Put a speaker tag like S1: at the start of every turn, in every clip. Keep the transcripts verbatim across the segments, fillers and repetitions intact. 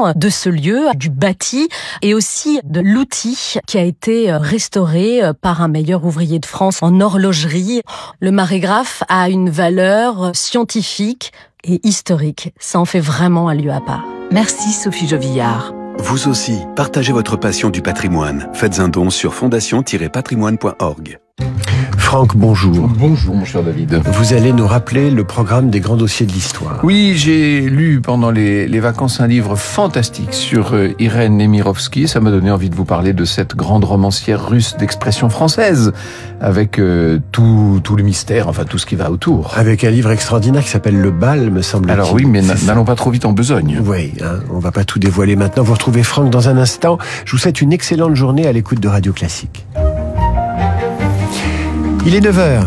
S1: également de ce lieu, du bâti et aussi de l'outil qui a été restauré par un meilleur ouvrier de France en horlogerie. Le marégraphe a une valeur scientifique et historique. Ça en fait vraiment un lieu à part.
S2: Merci Sophie Jovillard.
S3: Vous aussi, partagez votre passion du patrimoine. Faites un don sur fondation tiret patrimoine point org.
S4: Franck, bonjour.
S5: Bonjour, mon cher David.
S4: Vous allez nous rappeler le programme des grands dossiers de l'histoire.
S5: Oui, j'ai lu pendant les, les vacances un livre fantastique sur euh, Irène Nemirovsky. Ça m'a donné envie de vous parler de cette grande romancière russe d'expression française, avec euh, tout, tout le mystère, enfin tout ce qui va autour.
S4: Avec un livre extraordinaire qui s'appelle Le Bal, me semble-t-il.
S5: Alors oui, mais n'allons pas trop vite en besogne.
S4: Oui, hein, on va pas tout dévoiler maintenant. Vous retrouvez Franck dans un instant. Je vous souhaite une excellente journée à l'écoute de Radio Classique. Il est neuf heures.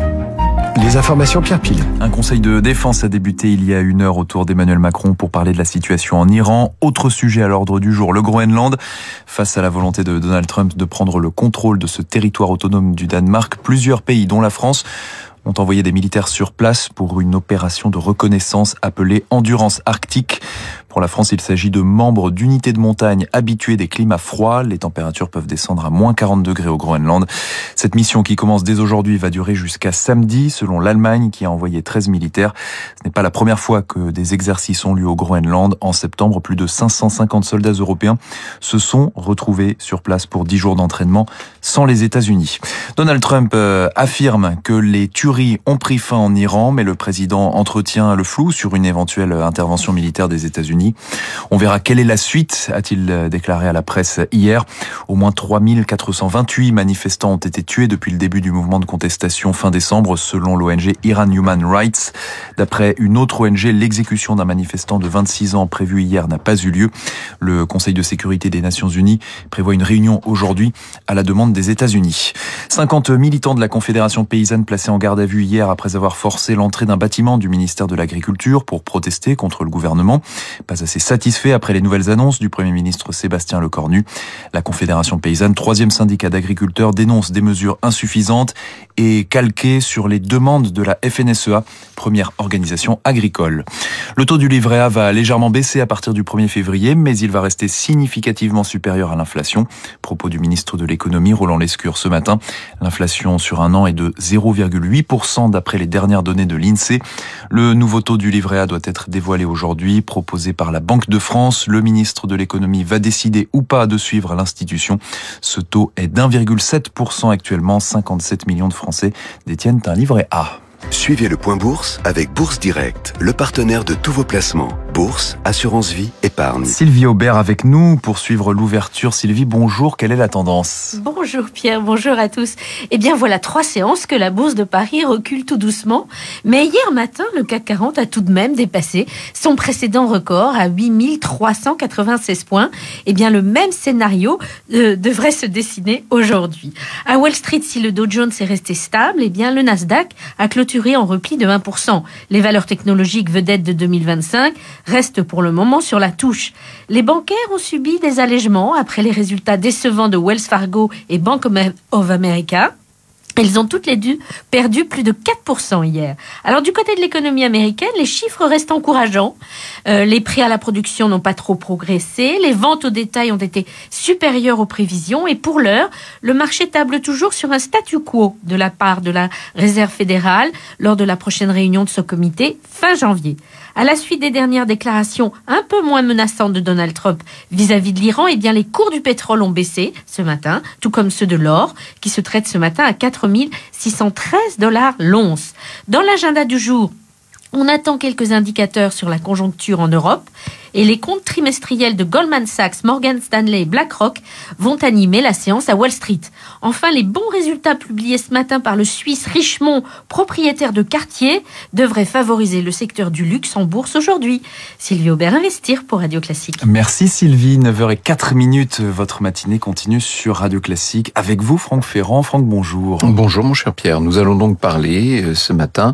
S4: Les informations Pierre Pile.
S6: Un conseil de défense a débuté il y a une heure autour d'Emmanuel Macron pour parler de la situation en Iran. Autre sujet à l'ordre du jour, le Groenland. Face à la volonté de Donald Trump de prendre le contrôle de ce territoire autonome du Danemark, plusieurs pays, dont la France, ont envoyé des militaires sur place pour une opération de reconnaissance appelée Endurance Arctique. Pour la France, il s'agit de membres d'unités de montagne habitués des climats froids. Les températures peuvent descendre à moins quarante degrés au Groenland. Cette mission qui commence dès aujourd'hui va durer jusqu'à samedi, selon l'Allemagne qui a envoyé treize militaires. Ce n'est pas la première fois que des exercices ont lieu au Groenland. En septembre, plus de cinq cent cinquante soldats européens se sont retrouvés sur place pour dix jours d'entraînement sans les États-Unis. Donald Trump euh, affirme que les tueries ont pris fin en Iran, mais le président entretient le flou sur une éventuelle intervention militaire des États-Unis. On verra quelle est la suite, a-t-il déclaré à la presse hier. Au moins trois mille quatre cent vingt-huit manifestants ont été tués depuis le début du mouvement de contestation fin décembre, selon l'O N G Iran Human Rights. D'après une autre O N G, l'exécution d'un manifestant de vingt-six ans prévue hier n'a pas eu lieu. Le Conseil de sécurité des Nations Unies prévoit une réunion aujourd'hui à la demande des États-Unis. cinquante militants de la Confédération paysanne placés en garde à vue hier après avoir forcé l'entrée d'un bâtiment du ministère de l'Agriculture pour protester contre le gouvernement. Pas assez satisfait après les nouvelles annonces du Premier ministre Sébastien Lecornu. La Confédération paysanne, troisième syndicat d'agriculteurs, dénonce des mesures insuffisantes et calquées sur les demandes de la F N S E A, première organisation agricole. Le taux du livret A va légèrement baisser à partir du premier février, mais il va rester significativement supérieur à l'inflation. Propos du ministre de l'économie, Roland Lescure, ce matin. L'inflation sur un an est de zéro virgule huit pour cent d'après les dernières données de l'INSEE. Le nouveau taux du livret A doit être dévoilé aujourd'hui, proposé par la Banque de France. Le ministre de l'économie va décider ou pas de suivre l'institution. Ce taux est d'un virgule sept pour cent actuellement. cinquante-sept millions de Français détiennent un livret A.
S3: Suivez le Point Bourse avec Bourse Direct, le partenaire de tous vos placements. Bourse, assurance vie, épargne.
S6: Sylvie Aubert avec nous pour suivre l'ouverture. Sylvie, bonjour, quelle est la tendance ?
S7: Bonjour Pierre, bonjour à tous. Eh bien voilà trois séances que la Bourse de Paris recule tout doucement. Mais hier matin, le C A C quarante a tout de même dépassé son précédent record à huit mille trois cent quatre-vingt-seize points. Eh bien le même scénario euh, devrait se dessiner aujourd'hui. À Wall Street, si le Dow Jones est resté stable, eh bien le Nasdaq a clôturé en repli de un pour cent. Les valeurs technologiques vedettes de deux mille vingt-cinq restent pour le moment sur la touche. Les bancaires ont subi des allègements après les résultats décevants de Wells Fargo et Bank of America. Elles ont toutes les deux perdu plus de quatre pour cent hier. Alors du côté de l'économie américaine, les chiffres restent encourageants. Euh, les prix à la production n'ont pas trop progressé. Les ventes au détail ont été supérieures aux prévisions. Et pour l'heure, le marché table toujours sur un statu quo de la part de la Réserve fédérale lors de la prochaine réunion de ce comité fin janvier. À la suite des dernières déclarations un peu moins menaçantes de Donald Trump vis-à-vis de l'Iran, eh bien les cours du pétrole ont baissé ce matin, tout comme ceux de l'or, qui se traitent ce matin à quatre mille six cent treize dollars l'once. Dans l'agenda du jour, on attend quelques indicateurs sur la conjoncture en Europe et les comptes trimestriels de Goldman Sachs, Morgan Stanley et BlackRock vont animer la séance à Wall Street. Enfin, les bons résultats publiés ce matin par le Suisse Richemont, propriétaire de Cartier, devraient favoriser le secteur du luxe en bourse aujourd'hui. Sylvie Aubert, Investir pour Radio Classique.
S6: Merci Sylvie, neuf heures zéro quatre minutes, votre matinée continue sur Radio Classique. Avec vous Franck Ferrand. Franck, bonjour.
S5: Bonjour mon cher Pierre, nous allons donc parler ce matin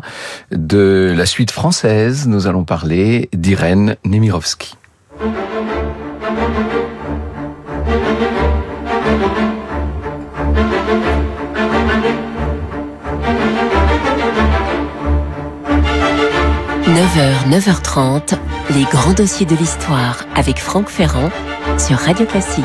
S5: de la suite française, nous allons parler d'Irène Nemirovsky.
S2: neuf heures, neuf heures trente, Les grands dossiers de l'histoire avec Franck Ferrand sur Radio Classique.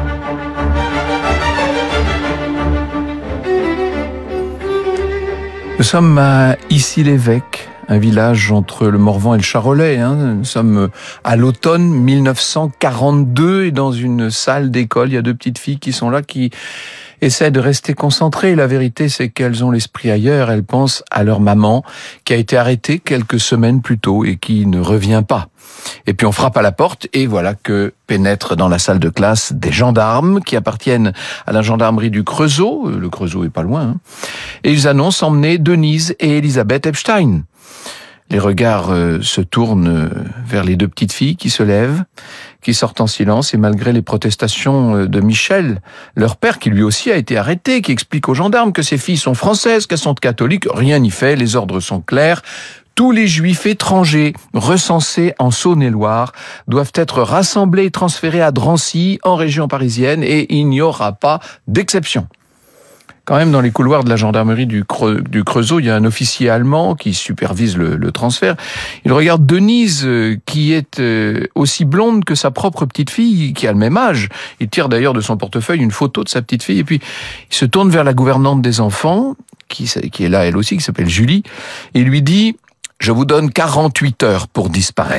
S5: Nous sommes à Issy-l'Évêque, un village entre le Morvan et le Charolais. Hein. Nous sommes à l'automne mille neuf cent quarante-deux et dans une salle d'école, il y a deux petites filles qui sont là, qui essaient de rester concentrées. La vérité, c'est qu'elles ont l'esprit ailleurs. Elles pensent à leur maman qui a été arrêtée quelques semaines plus tôt et qui ne revient pas. Et puis on frappe à la porte et voilà que pénètrent dans la salle de classe des gendarmes qui appartiennent à la gendarmerie du Creusot. Le Creusot est pas loin. Hein. Et ils annoncent emmener Denise et Elisabeth Epstein. Les regards euh, se tournent vers les deux petites filles qui se lèvent, qui sortent en silence, et malgré les protestations de Michel, leur père, qui lui aussi a été arrêté, qui explique aux gendarmes que ces filles sont françaises, qu'elles sont catholiques, rien n'y fait, les ordres sont clairs. Tous les juifs étrangers recensés en Saône-et-Loire doivent être rassemblés et transférés à Drancy, en région parisienne, et il n'y aura pas d'exception. Quand même, dans les couloirs de la gendarmerie du, Creux, du Creusot, il y a un officier allemand qui supervise le, le transfert. Il regarde Denise, qui est aussi blonde que sa propre petite fille, qui a le même âge. Il tire d'ailleurs de son portefeuille une photo de sa petite fille, et puis il se tourne vers la gouvernante des enfants, qui, qui est là elle aussi, qui s'appelle Julie, et lui dit « Je vous donne quarante-huit heures pour disparaître ».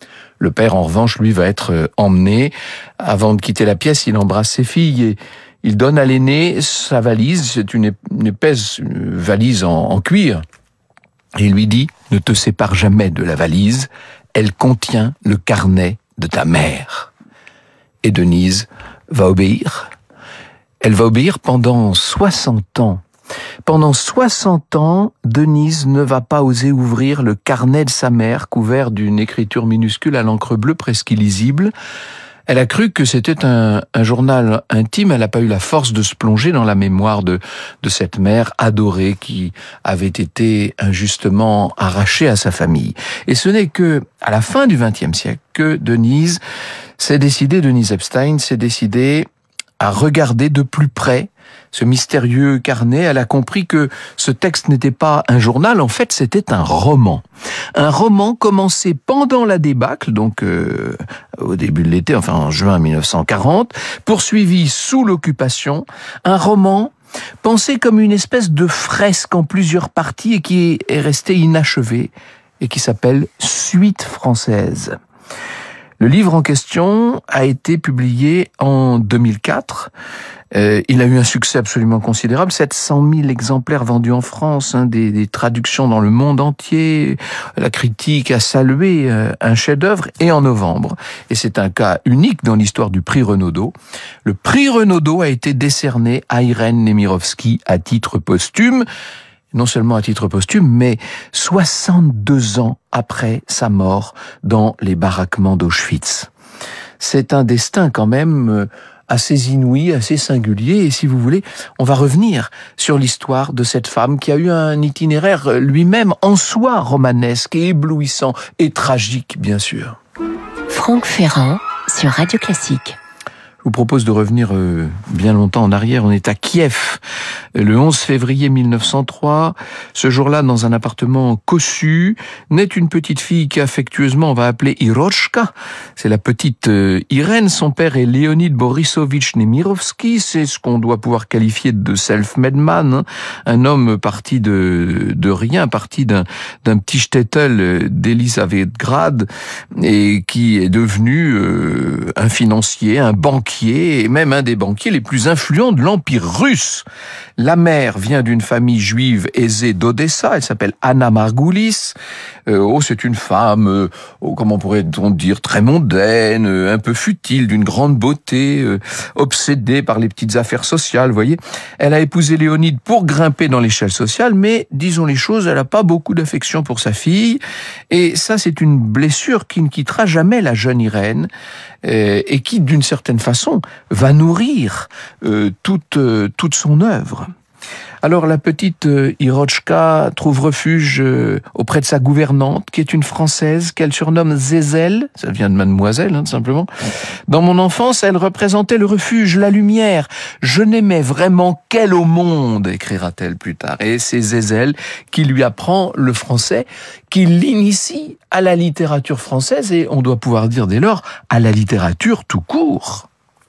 S5: Le père, en revanche, lui, va être emmené. Avant de quitter la pièce, il embrasse ses filles et il donne à l'aîné sa valise, c'est une, une épaisse valise en, en cuir, et il lui dit « Ne te sépare jamais de la valise, elle contient le carnet de ta mère. » Et Denise va obéir. Elle va obéir pendant soixante ans. Pendant soixante ans, Denise ne va pas oser ouvrir le carnet de sa mère, couvert d'une écriture minuscule à l'encre bleue presque illisible. Elle a cru que c'était un, un journal intime, elle n'a pas eu la force de se plonger dans la mémoire de, de cette mère adorée qui avait été injustement arrachée à sa famille. Et ce n'est que à la fin du vingtième siècle que Denise s'est décidée, Denise Epstein s'est décidée à regarder de plus près ce mystérieux carnet. Elle a compris que ce texte n'était pas un journal, en fait c'était un roman. Un roman commencé pendant la débâcle, donc euh, au début de l'été, enfin en juin mille neuf cent quarante, poursuivi sous l'occupation, un roman pensé comme une espèce de fresque en plusieurs parties et qui est resté inachevé et qui s'appelle Suite française. Le livre en question a été publié en deux mille quatre. Euh, il a eu un succès absolument considérable, sept cent mille exemplaires vendus en France, hein, des, des traductions dans le monde entier. La critique a salué euh, un chef-d'œuvre. Et en novembre, et c'est un cas unique dans l'histoire du prix Renaudot, le prix Renaudot a été décerné à Irène Nemirovsky à titre posthume. Non seulement à titre posthume, mais soixante-deux ans après sa mort dans les baraquements d'Auschwitz. C'est un destin quand même assez inouï, assez singulier, et si vous voulez, on va revenir sur l'histoire de cette femme qui a eu un itinéraire lui-même en soi romanesque et éblouissant et tragique, bien sûr.
S2: Franck Ferrand sur Radio Classique.
S5: Je vous propose de revenir euh, bien longtemps en arrière. On est à Kiev, le onze février mille neuf cent trois. Ce jour-là, dans un appartement cossu, naît une petite fille qu'affectueusement on va appeler Irochka. C'est la petite euh, Irène. Son père est Leonid Borisovitch Nemirovsky. C'est ce qu'on doit pouvoir qualifier de self-made man, hein. Un homme parti de, de rien, parti d'un, d'un petit shtetl d'Elisabethgrad et qui est devenu euh, un financier, un banquier, et même un des banquiers les plus influents de l'Empire russe. La mère vient d'une famille juive aisée d'Odessa, elle s'appelle Anna Margoulis. Euh, oh, c'est une femme, euh, oh, comment pourrait-on dire, très mondaine, euh, un peu futile, d'une grande beauté, euh, obsédée par les petites affaires sociales, vous voyez. Elle a épousé Léonide pour grimper dans l'échelle sociale, mais, disons les choses, elle n'a pas beaucoup d'affection pour sa fille, et ça, c'est une blessure qui ne quittera jamais la jeune Irène, euh, et qui, d'une certaine façon, va nourrir euh, toute, euh, toute son œuvre. Alors la petite euh, Irochka trouve refuge euh, auprès de sa gouvernante, qui est une Française qu'elle surnomme Zézelle, ça vient de mademoiselle, hein, tout simplement. Dans mon enfance, elle représentait le refuge, la lumière. Je n'aimais vraiment qu'elle au monde, écrira-t-elle plus tard. Et c'est Zézelle qui lui apprend le français, qui l'initie à la littérature française, et on doit pouvoir dire dès lors à la littérature tout court.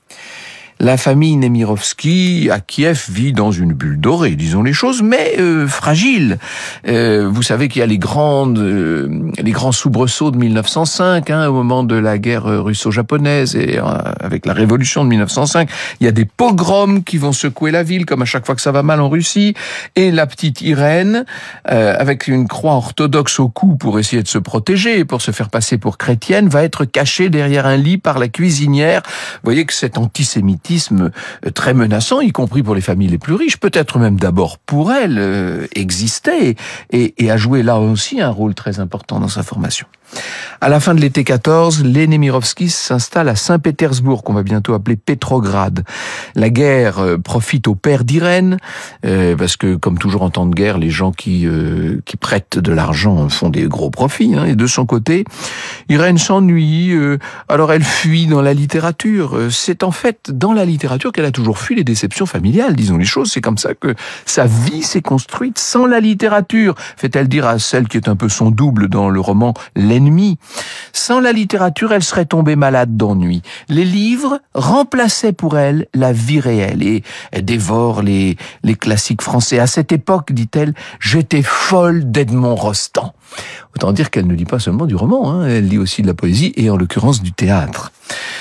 S5: La famille Nemirovsky à Kiev vit dans une bulle dorée, disons les choses, mais euh, fragile. Euh, vous savez qu'il y a les grandes, euh, les grands soubresauts de mille neuf cent cinq, hein, au moment de la guerre russo-japonaise et euh, avec la révolution de mille neuf cent cinq. Il y a des pogroms qui vont secouer la ville, comme à chaque fois que ça va mal en Russie. Et la petite Irène, euh, avec une croix orthodoxe au cou pour essayer de se protéger et pour se faire passer pour chrétienne, va être cachée derrière un lit par la cuisinière. Vous voyez que cet antisémitisme très menaçant, y compris pour les familles les plus riches, peut-être même d'abord pour elle, euh, existait et, et a joué là aussi un rôle très important dans sa formation. À la fin de l'été quatorze, les Nemirovsky s'installent à Saint-Pétersbourg, qu'on va bientôt appeler Pétrograd. La guerre euh, profite au père d'Irène, euh, parce que, comme toujours en temps de guerre, les gens qui, euh, qui prêtent de l'argent font des gros profits. Hein, et de son côté, Irène s'ennuie, euh, alors elle fuit dans la littérature. C'est en fait dans la littérature qu'elle a toujours fui les déceptions familiales, disons les choses. C'est comme ça que sa vie s'est construite sans la littérature, fait-elle dire à celle qui est un peu son double dans le roman L'ennemi. Sans la littérature, elle serait tombée malade d'ennui. Les livres remplaçaient pour elle la vie réelle et elle dévore les, les classiques français. À cette époque, dit-elle, j'étais folle d'Edmond Rostand. Autant dire qu'elle ne lit pas seulement du roman, hein, elle lit aussi de la poésie et en l'occurrence du théâtre.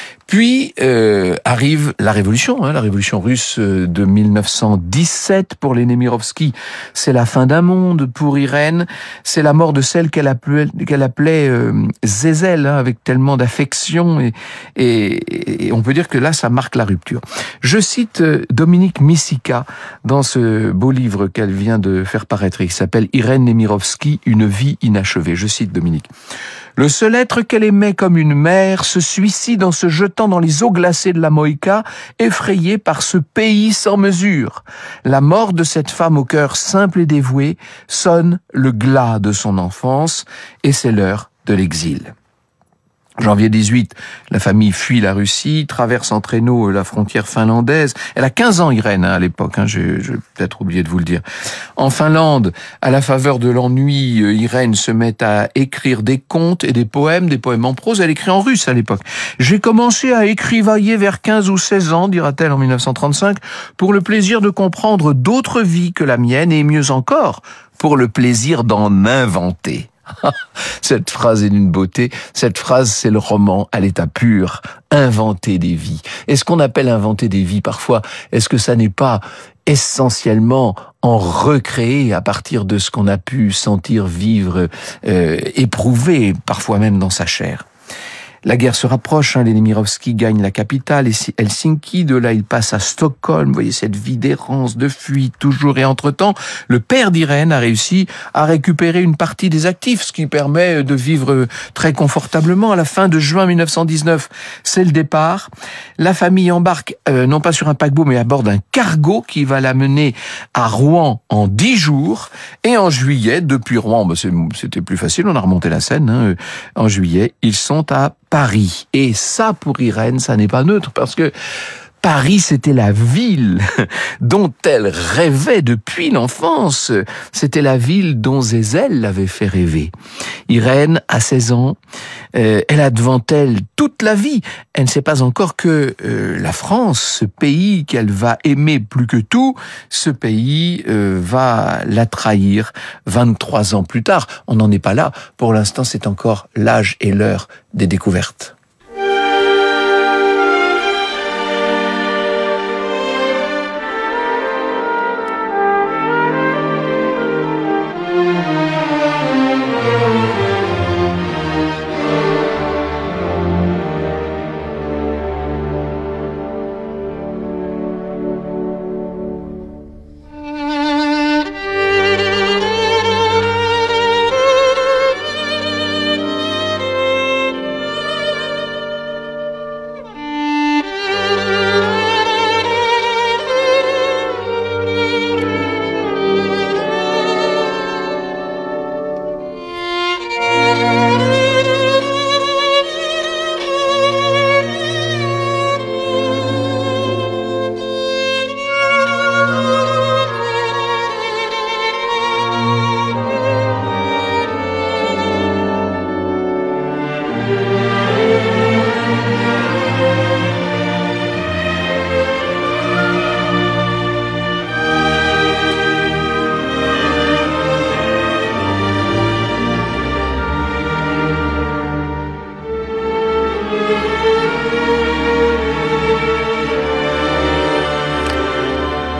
S5: Puis euh, arrive la révolution, hein, la révolution russe de mille neuf cent dix-sept pour les Nemirovsky. C'est la fin d'un monde pour Irène. C'est la mort de celle qu'elle appelait, qu'elle appelait euh, Zézelle, hein, avec tellement d'affection. Et, et, et on peut dire que là, ça marque la rupture. Je cite euh, Dominique Missika dans ce beau livre qu'elle vient de faire paraître. Il s'appelle Irène Nemirovsky, une vie inachevée. Je cite Dominique. Le seul être qu'elle aimait comme une mère se suicide en se jetant dans les eaux glacées de la Moïka, effrayée par ce pays sans mesure. La mort de cette femme au cœur simple et dévoué sonne le glas de son enfance, et c'est l'heure de l'exil. Janvier dix-huit, la famille fuit la Russie, traverse en traîneau la frontière finlandaise. Elle a quinze ans, Irène, hein, à l'époque, hein, j'ai, j'ai peut-être oublié de vous le dire. En Finlande, à la faveur de l'ennui, Irène se met à écrire des contes et des poèmes, des poèmes en prose. Elle écrit en russe à l'époque. J'ai commencé à écrivailler vers quinze ou seize ans, dira-t-elle en mille neuf cent trente-cinq, pour le plaisir de comprendre d'autres vies que la mienne et mieux encore, pour le plaisir d'en inventer. Cette phrase est d'une beauté. Cette phrase, c'est le roman à l'état pur. Inventer des vies. Et ce qu'on appelle inventer des vies, parfois, est-ce que ça n'est pas essentiellement en recréer à partir de ce qu'on a pu sentir, vivre, euh, éprouver, parfois même dans sa chair? La guerre se rapproche, hein, les Nemirovsky gagnent la capitale, Helsinki, de là ils passent à Stockholm, vous voyez cette vie d'errance, de fuite, toujours, et entre-temps, le père d'Irène a réussi à récupérer une partie des actifs, ce qui permet de vivre très confortablement. À la fin de juin mille neuf cent dix-neuf, c'est le départ. La famille embarque, euh, non pas sur un paquebot, mais à bord d'un cargo qui va l'amener à Rouen en dix jours, et en juillet, depuis Rouen, bah c'était plus facile, on a remonté la Seine, hein, en juillet, ils sont à Paris. Et ça, pour Irène, ça n'est pas neutre, parce que Paris, c'était la ville dont elle rêvait depuis l'enfance. C'était la ville dont Zézelle l'avait fait rêver. Irène, à seize ans, euh, elle a devant elle toute la vie. Elle ne sait pas encore que euh, la France, ce pays qu'elle va aimer plus que tout, ce pays euh, va la trahir vingt-trois ans plus tard. On n'en est pas là. Pour l'instant, c'est encore l'âge et l'heure des découvertes.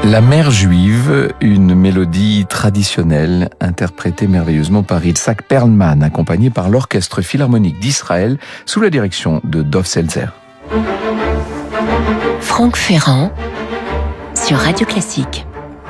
S5: La mère juive, une mélodie traditionnelle interprétée merveilleusement par Itzhak Perlman, accompagnée par l'Orchestre Philharmonique d'Israël sous la direction de Dov Selzer.
S2: Franck Ferrand sur Radio Classique.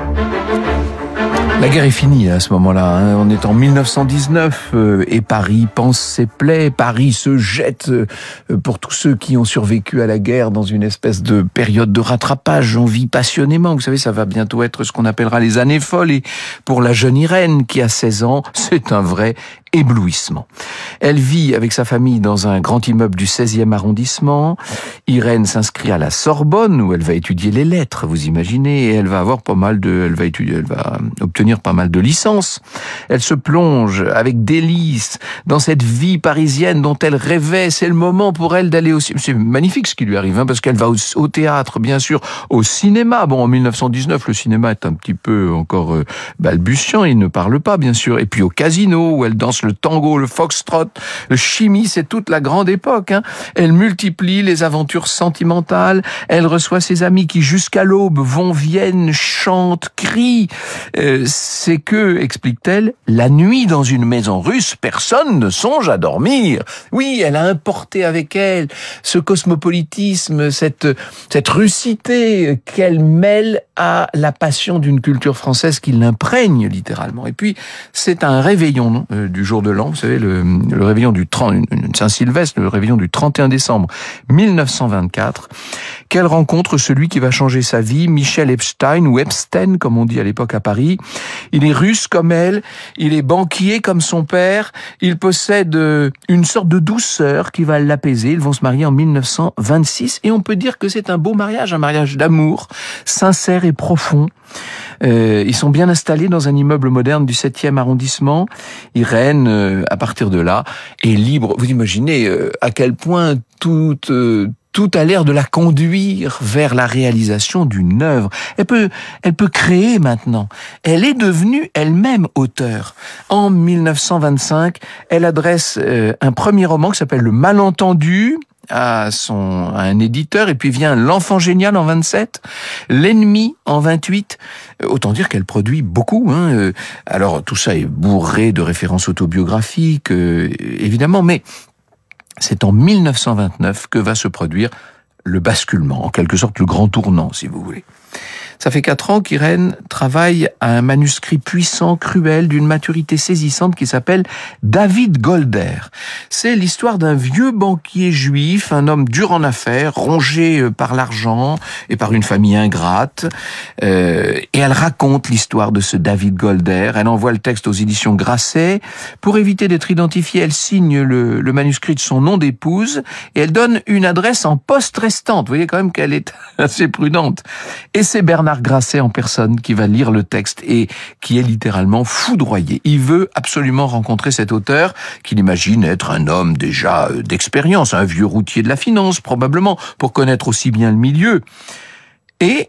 S5: La guerre est finie à ce moment-là, hein. On est en mille neuf cent dix-neuf euh, et Paris pense ses plaies. Paris se jette euh, pour tous ceux qui ont survécu à la guerre dans une espèce de période de rattrapage. On vit passionnément. Vous savez, ça va bientôt être ce qu'on appellera les années folles. Et pour la jeune Irène qui a seize ans, c'est un vrai éblouissement. Elle vit avec sa famille dans un grand immeuble du seizième arrondissement. Irène s'inscrit à la Sorbonne où elle va étudier les lettres, vous imaginez, et elle va avoir pas mal de, elle va étudier, elle va obtenir pas mal de licences. Elle se plonge avec délice dans cette vie parisienne dont elle rêvait. C'est le moment pour elle d'aller au cinéma. C'est magnifique ce qui lui arrive, hein, parce qu'elle va au, au théâtre, bien sûr, au cinéma. Bon, en mille neuf cent dix-neuf, le cinéma est un petit peu encore euh, balbutiant, il ne parle pas, bien sûr. Et puis au casino où elle danse le tango, le foxtrot, le chimie, c'est toute la grande époque, hein. Elle multiplie les aventures sentimentales, elle reçoit ses amis qui jusqu'à l'aube vont, viennent, chantent, crient. Euh, c'est que, explique-t-elle, la nuit dans une maison russe, personne ne songe à dormir. Oui, elle a importé avec elle ce cosmopolitisme, cette, cette russité qu'elle mêle à la passion d'une culture française qui l'imprègne littéralement. Et puis, c'est un réveillon non, euh, du jour de l'an, vous savez, le, le réveillon du trente, Saint-Sylvestre, le réveillon du trente et un décembre mille neuf cent vingt-quatre, qu'elle rencontre celui qui va changer sa vie, Michel Epstein, ou Epstein, comme on dit à l'époque à Paris. Il est russe comme elle, il est banquier comme son père, il possède une sorte de douceur qui va l'apaiser. Ils vont se marier en mille neuf cent vingt-six, et on peut dire que c'est un beau mariage, un mariage d'amour, sincère et profond. Euh, ils sont bien installés dans un immeuble moderne du septième arrondissement. Irène, euh, à partir de là, est libre. Vous imaginez euh, à quel point tout, euh, tout a l'air de la conduire vers la réalisation d'une œuvre. Elle peut, elle peut créer maintenant. Elle est devenue elle-même auteure. En mille neuf cent vingt-cinq, elle adresse euh, un premier roman qui s'appelle Le Malentendu à son à un éditeur, et puis vient L'Enfant génial en vingt-sept, L'Ennemi en vingt-huit. Autant dire qu'elle produit beaucoup, hein. Alors tout ça est bourré de références autobiographiques, euh, évidemment, mais c'est en mille neuf cent vingt-neuf que va se produire le basculement, en quelque sorte le grand tournant, si vous voulez. Ça fait quatre ans qu'Irène travaille à un manuscrit puissant, cruel, d'une maturité saisissante qui s'appelle David Golder. C'est l'histoire d'un vieux banquier juif, un homme dur en affaires, rongé par l'argent et par une famille ingrate. Euh, et elle raconte l'histoire de ce David Golder. Elle envoie le texte aux éditions Grasset. Pour éviter d'être identifiée, elle signe le, le manuscrit de son nom d'épouse et elle donne une adresse en poste restante. Vous voyez quand même qu'elle est assez prudente. Et c'est Bernard Grasset en personne qui va lire le texte et qui est littéralement foudroyé. Il veut absolument rencontrer cet auteur qu'il imagine être un homme déjà d'expérience, un vieux routier de la finance probablement, pour connaître aussi bien le milieu. Et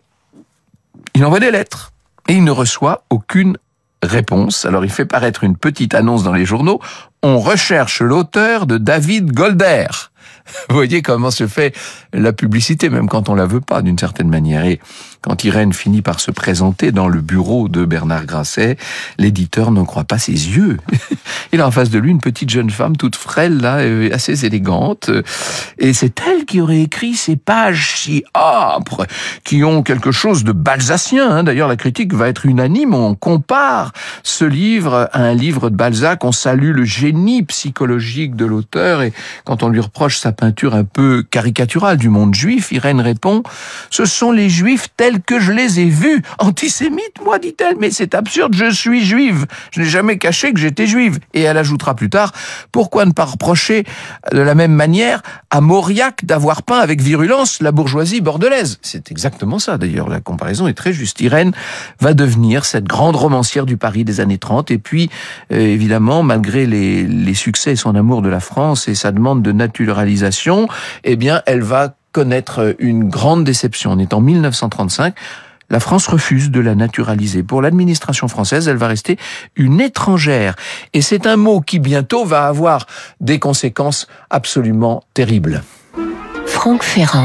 S5: il envoie des lettres et il ne reçoit aucune réponse. Alors il fait paraître une petite annonce dans les journaux. On recherche l'auteur de David Golder. Vous voyez comment se fait la publicité, même quand on la veut pas, d'une certaine manière. Et quand Irène finit par se présenter dans le bureau de Bernard Grasset, l'éditeur n'en croit pas ses yeux. Il a en face de lui une petite jeune femme toute frêle, là, assez élégante. Et c'est elle qui aurait écrit ces pages si âpres, qui ont quelque chose de balzacien. Hein. D'ailleurs, la critique va être unanime. On compare ce livre à un livre de Balzac. On salue le génie psychologique de l'auteur. Et quand on lui reproche sa peinture un peu caricaturale du monde juif, Irène répond « Ce sont les juifs tels que je les ai vus. Antisémite, moi, dit-elle, mais c'est absurde, je suis juive. Je n'ai jamais caché que j'étais juive. » Et elle ajoutera plus tard « Pourquoi ne pas reprocher de la même manière à Mauriac d'avoir peint avec virulence la bourgeoisie bordelaise ?» C'est exactement ça, d'ailleurs, la comparaison est très juste. Irène va devenir cette grande romancière du Paris des années trente, et puis, euh, évidemment, malgré les, les succès et son amour de la France et sa demande de naturalisation, eh bien, elle va connaître une grande déception. On est en mille neuf cent trente-cinq. La France refuse de la naturaliser. Pour l'administration française, elle va rester une étrangère. Et c'est un mot qui bientôt va avoir des conséquences absolument terribles.
S2: Franck Ferrand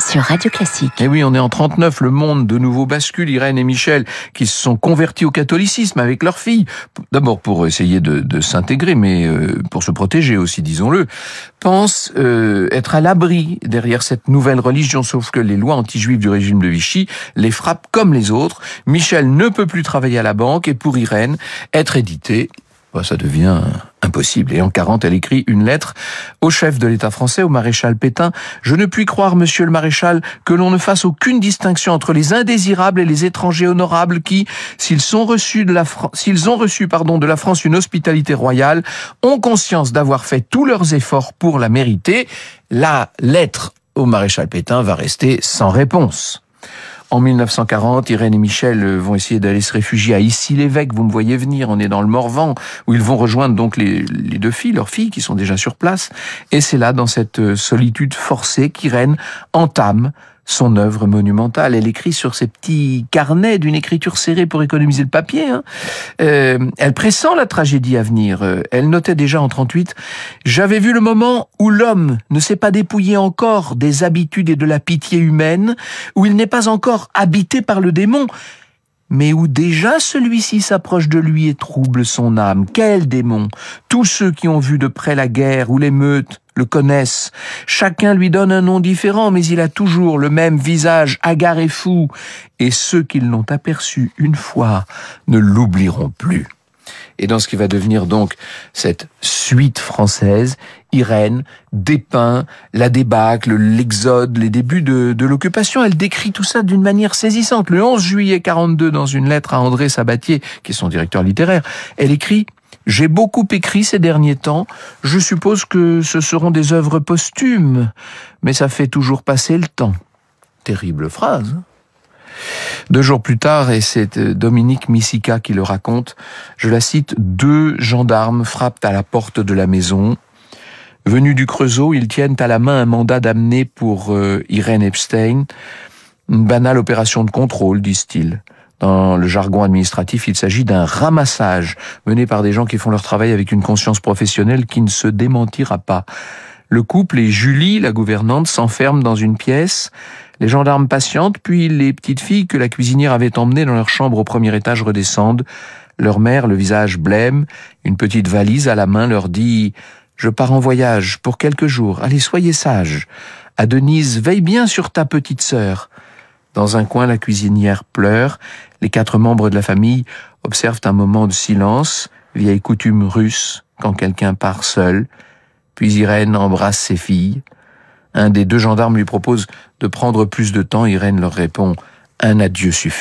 S2: sur Radio Classique.
S5: Et oui, on est en trente-neuf, le monde de nouveau bascule. Irène et Michel, qui se sont convertis au catholicisme avec leur fille, d'abord pour essayer de, de s'intégrer, mais euh, pour se protéger aussi, disons-le, pensent euh, être à l'abri derrière cette nouvelle religion, sauf que les lois anti-juives du régime de Vichy les frappent comme les autres. Michel ne peut plus travailler à la banque, et pour Irène, être édité, bah, ça devient impossible. Et en quarante, elle écrit une lettre au chef de l'État français, au maréchal Pétain. « Je ne puis croire, monsieur le maréchal, que l'on ne fasse aucune distinction entre les indésirables et les étrangers honorables qui, s'ils sont reçus de la Fran- s'ils ont reçu, pardon, de la France une hospitalité royale, ont conscience d'avoir fait tous leurs efforts pour la mériter. » La lettre au maréchal Pétain va rester sans réponse. En mille neuf cent quarante, Irène et Michel vont essayer d'aller se réfugier à Issy-l'Évêque. Vous me voyez venir, on est dans le Morvan, où ils vont rejoindre donc les, les deux filles, leurs filles, qui sont déjà sur place. Et c'est là, dans cette solitude forcée, qu'Irène entame son œuvre monumentale. Elle écrit sur ses petits carnets d'une écriture serrée pour économiser le papier. Hein. Euh, elle pressent la tragédie à venir. Elle notait déjà en trente-huit « J'avais vu le moment où l'homme ne s'est pas dépouillé encore des habitudes et de la pitié humaine, où il n'est pas encore habité par le démon, mais où déjà celui-ci s'approche de lui et trouble son âme. Quel démon! Tous ceux qui ont vu de près la guerre ou l'émeute le connaissent. Chacun lui donne un nom différent, mais il a toujours le même visage hagard et fou. Et ceux qui l'ont aperçu une fois ne l'oublieront plus. » Et dans ce qui va devenir donc cette suite française, Irène dépeint la débâcle, l'exode, les débuts de, de l'occupation. Elle décrit tout ça d'une manière saisissante. Le onze juillet quarante-deux, dans une lettre à André Sabatier, qui est son directeur littéraire, elle écrit « J'ai beaucoup écrit ces derniers temps. Je suppose que ce seront des œuvres posthumes, mais ça fait toujours passer le temps. » Terrible phrase, hein ? Deux jours plus tard, et c'est Dominique Missica qui le raconte, je la cite, « Deux gendarmes frappent à la porte de la maison. Venus du Creusot, ils tiennent à la main un mandat d'amener pour euh, Irène Epstein. Une banale opération de contrôle, disent-ils. Dans le jargon administratif, il s'agit d'un ramassage mené par des gens qui font leur travail avec une conscience professionnelle qui ne se démentira pas. Le couple et Julie, la gouvernante, s'enferment dans une pièce. Les gendarmes patientent, puis les petites filles que la cuisinière avait emmenées dans leur chambre au premier étage redescendent. Leur mère, le visage blême, une petite valise à la main, leur dit « Je pars en voyage pour quelques jours. Allez, soyez sages. À Denise, veille bien sur ta petite sœur. » Dans un coin, la cuisinière pleure. Les quatre membres de la famille observent un moment de silence, vieille coutume russe, quand quelqu'un part seul. Puis Irène embrasse ses filles. Un des deux gendarmes lui propose de prendre plus de temps. Irène leur répond « Un adieu suffit ».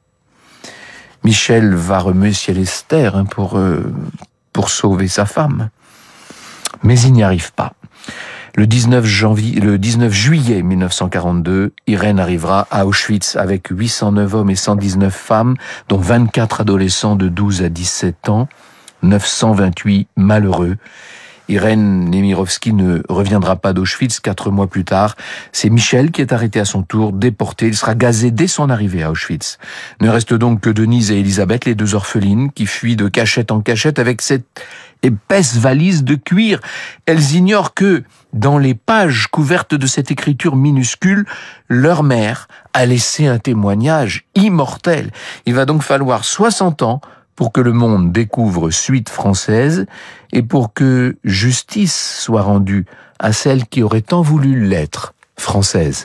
S5: Michel va remuer ciel et terre hein, pour, euh, pour sauver sa femme. Mais il n'y arrive pas. Le dix-neuf janvier, le dix-neuf juillet mille neuf cent quarante-deux, Irène arrivera à Auschwitz avec huit cent neuf hommes et cent dix-neuf femmes, dont vingt-quatre adolescents de douze à dix-sept ans, neuf cent vingt-huit malheureux. Irène Nemirovsky ne reviendra pas d'Auschwitz quatre mois plus tard. C'est Michel qui est arrêté à son tour, déporté. Il sera gazé dès son arrivée à Auschwitz. Ne reste donc que Denise et Elisabeth, les deux orphelines, qui fuient de cachette en cachette avec cette épaisse valise de cuir. Elles ignorent que, dans les pages couvertes de cette écriture minuscule, leur mère a laissé un témoignage immortel. Il va donc falloir soixante ans pour que le monde découvre Suite française et pour que justice soit rendue à celle qui aurait tant voulu l'être, française.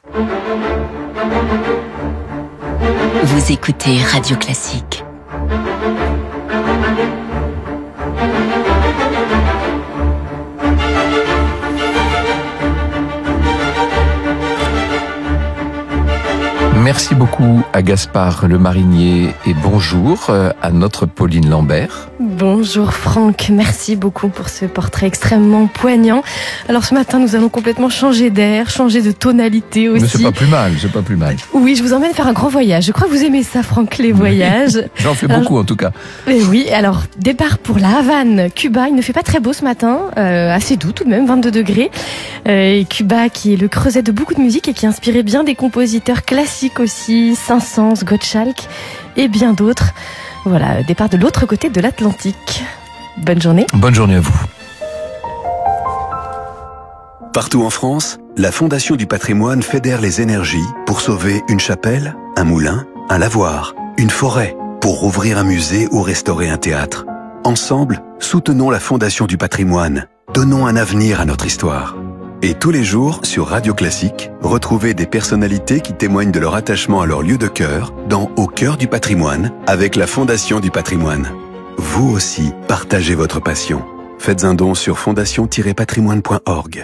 S2: Vous écoutez Radio Classique.
S5: Merci beaucoup à Gaspard Le Marinier et bonjour à notre Pauline Lambert.
S8: Bonjour Franck, merci beaucoup pour ce portrait extrêmement poignant. Alors ce matin, nous allons complètement changer d'air, changer de tonalité aussi.
S5: Mais c'est pas plus mal, c'est pas plus mal.
S8: Oui, je vous emmène faire un grand voyage. Je crois que vous aimez ça, Franck, les voyages.
S5: J'en fais
S8: alors,
S5: beaucoup en tout cas.
S8: Et oui, alors départ pour la Havane, Cuba. Il ne fait pas très beau ce matin, euh, assez doux tout de même, vingt-deux degrés. Euh, et Cuba qui est le creuset de beaucoup de musique et qui inspirait bien des compositeurs classiques aussi, Saint-Saëns, Gottschalk et bien d'autres. Voilà, départ de l'autre côté de l'Atlantique. Bonne journée.
S5: Bonne journée à vous.
S3: Partout en France, la Fondation du patrimoine fédère les énergies pour sauver une chapelle, un moulin, un lavoir, une forêt, pour rouvrir un musée ou restaurer un théâtre. Ensemble, soutenons la Fondation du patrimoine. Donnons un avenir à notre histoire. Et tous les jours, sur Radio Classique, retrouvez des personnalités qui témoignent de leur attachement à leur lieu de cœur dans Au cœur du patrimoine avec la Fondation du patrimoine. Vous aussi, partagez votre passion. Faites un don sur fondation tiret patrimoine point org.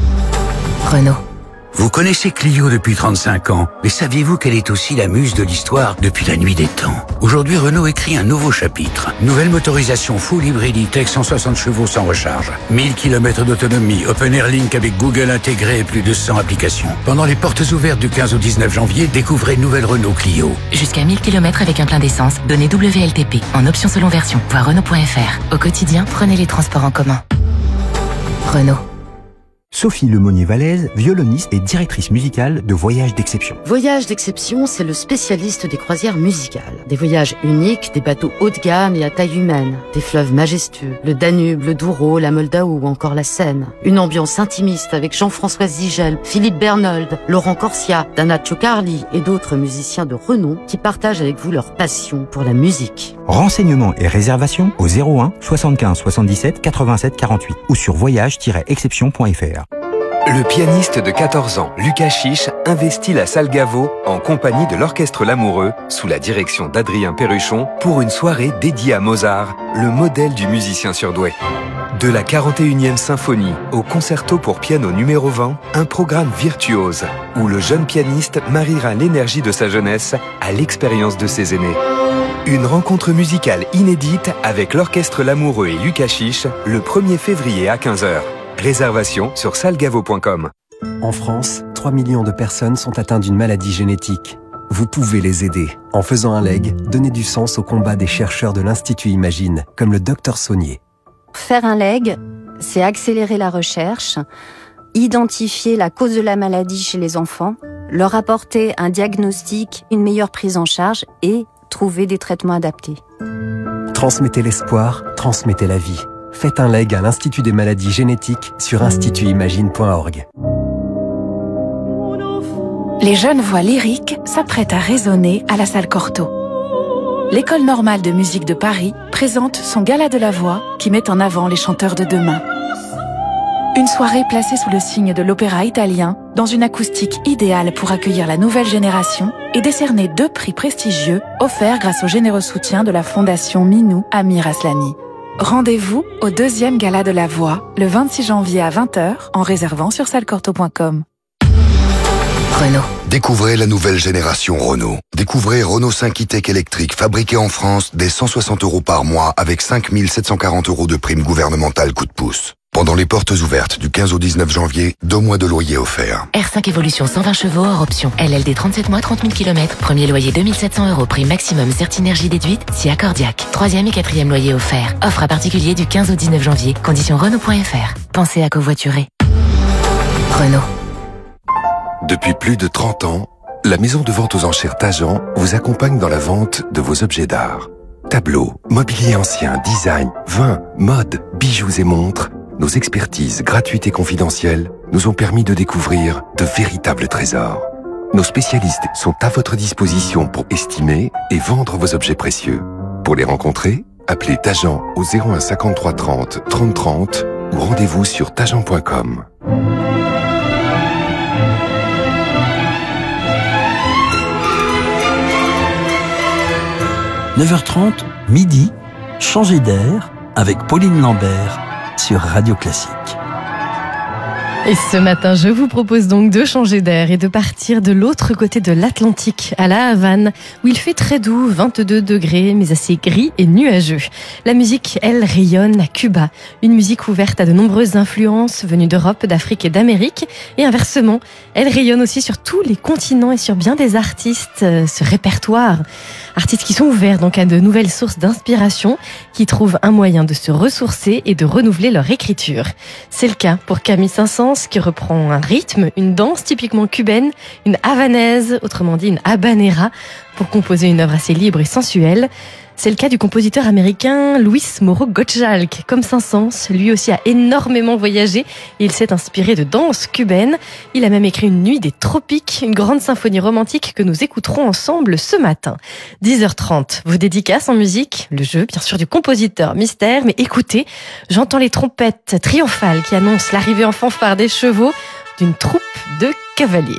S2: Renault.
S9: Vous connaissez Clio depuis trente-cinq ans, mais saviez-vous qu'elle est aussi la muse de l'histoire depuis la nuit des temps? Aujourd'hui, Renault écrit un nouveau chapitre. Nouvelle motorisation full hybride E-Tech cent soixante chevaux sans recharge. mille kilomètres d'autonomie, Open Air Link avec Google intégré et plus de cent applications. Pendant les portes ouvertes du quinze au dix-neuf janvier, découvrez nouvelle Renault Clio.
S2: Jusqu'à mille kilomètres avec un plein d'essence, donnez W L T P en option selon version. Voir Renault point F R. Au quotidien, prenez les transports en commun. Renault.
S10: Sophie Lemonnier-Vallès, violoniste et directrice musicale de Voyages d'Exception.
S11: Voyages d'Exception, c'est le spécialiste des croisières musicales. Des voyages uniques, des bateaux haut de gamme et à taille humaine, des fleuves majestueux, le Danube, le Douro, la Moldau ou encore la Seine. Une ambiance intimiste avec Jean-François Zigel, Philippe Bernold, Laurent Corsia, Dana Ciocarli et d'autres musiciens de renom qui partagent avec vous leur passion pour la musique.
S10: Renseignements et réservations au zéro un soixante-quinze soixante-dix-sept quatre-vingt-sept quarante-huit ou sur voyage tiret exception point F R.
S12: Le pianiste de quatorze ans, Lucas Chiche, investit la salle Gaveau en compagnie de l'Orchestre L'Amoureux, sous la direction d'Adrien Perruchon, pour une soirée dédiée à Mozart, le modèle du musicien surdoué. De la quarante et unième symphonie au concerto pour piano numéro vingt, un programme virtuose où le jeune pianiste mariera l'énergie de sa jeunesse à l'expérience de ses aînés. Une rencontre musicale inédite avec l'Orchestre L'Amoureux et Lucas Chiche le premier février à quinze heures. Réservation sur salgavo point com.
S13: En France, trois millions de personnes sont atteintes d'une maladie génétique. Vous pouvez les aider. En faisant un leg, donnez du sens au combat des chercheurs de l'Institut Imagine, comme le docteur Saunier.
S14: Faire un leg, c'est accélérer la recherche, identifier la cause de la maladie chez les enfants, leur apporter un diagnostic, une meilleure prise en charge et trouver des traitements adaptés.
S13: Transmettez l'espoir, transmettez la vie. Faites un leg à l'Institut des maladies génétiques sur institut imagine point org.
S15: Les jeunes voix lyriques s'apprêtent à résonner à la salle Cortot. L'École normale de musique de Paris présente son gala de la voix qui met en avant les chanteurs de demain. Une soirée placée sous le signe de l'opéra italien, dans une acoustique idéale pour accueillir la nouvelle génération et décerner deux prix prestigieux offerts grâce au généreux soutien de la Fondation Minou Amir Aslani. Rendez-vous au deuxième gala de la voix, le vingt-six janvier à vingt heures, en réservant sur salcorto point com.
S2: Renault.
S16: Découvrez la nouvelle génération Renault. Découvrez Renault cinq e-Tech électrique fabriqué en France dès cent soixante euros par mois avec cinq mille sept cent quarante euros de prime gouvernementale coup de pouce. Pendant les portes ouvertes du quinze au dix-neuf janvier, deux mois de loyer offerts.
S2: R cinq Evolution cent vingt chevaux hors option. L L D trente-sept mois, trente mille kilomètres. Premier loyer deux mille sept cents euros. Prime maximum Certinergie déduite si accordiaque. Troisième et quatrième loyer offert. Offre à particulier du quinze au dix-neuf janvier. Conditions Renault point F R. Pensez à covoiturer. Renault.
S17: Depuis plus de trente ans, la maison de vente aux enchères Tajan vous accompagne dans la vente de vos objets d'art. Tableaux, mobilier ancien, design, vin, mode, bijoux et montres. Nos expertises gratuites et confidentielles nous ont permis de découvrir de véritables trésors. Nos spécialistes sont à votre disposition pour estimer et vendre vos objets précieux. Pour les rencontrer, appelez Tajan au zéro un cinquante-trois trente trente trente ou rendez-vous sur tajan point com.
S18: neuf heures trente, midi, changer d'air avec Pauline Lambert sur Radio Classique.
S8: Et ce matin, je vous propose donc de changer d'air et de partir de l'autre côté de l'Atlantique, à La Havane, où il fait très doux, vingt-deux degrés, mais assez gris et nuageux. La musique, elle, rayonne à Cuba. Une musique ouverte à de nombreuses influences venues d'Europe, d'Afrique et d'Amérique. Et inversement, elle rayonne aussi sur tous les continents et sur bien des artistes, ce répertoire. Artistes qui sont ouverts donc à de nouvelles sources d'inspiration, qui trouvent un moyen de se ressourcer et de renouveler leur écriture. C'est le cas pour Camille Saint-Saëns, qui reprend un rythme, une danse typiquement cubaine, une havanaise, autrement dit une habanera, pour composer une œuvre assez libre et sensuelle. C'est le cas du compositeur américain Luis Moro Gottschalk. Comme Saint-Saëns, lui aussi a énormément voyagé et il s'est inspiré de danse cubaine. Il a même écrit une nuit des tropiques, une grande symphonie romantique que nous écouterons ensemble ce matin. dix heures trente, vos dédicaces en musique, le jeu bien sûr du compositeur mystère, mais écoutez, j'entends les trompettes triomphales qui annoncent l'arrivée en fanfare des chevaux d'une troupe de cavaliers.